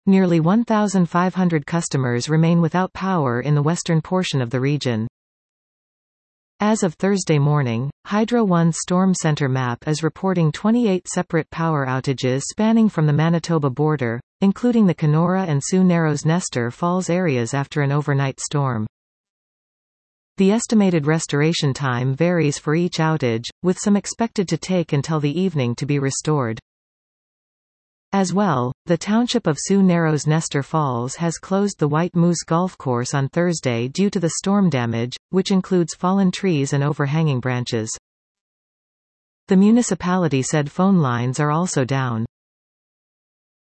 Nearly 1,500 customers remain without power in the western portion of the region. As of Thursday morning, Hydro One's Storm Center map is reporting 28 separate power outages spanning from the Manitoba border, including the Kenora and Sioux Narrows Nestor Falls areas after an overnight storm. The estimated restoration time varies for each outage, with some expected to take until the evening to be restored. As well, the township of Sioux Narrows Nestor Falls has closed the White Moose Golf Course on Thursday due to the storm damage, which includes fallen trees and overhanging branches. The municipality said phone lines are also down.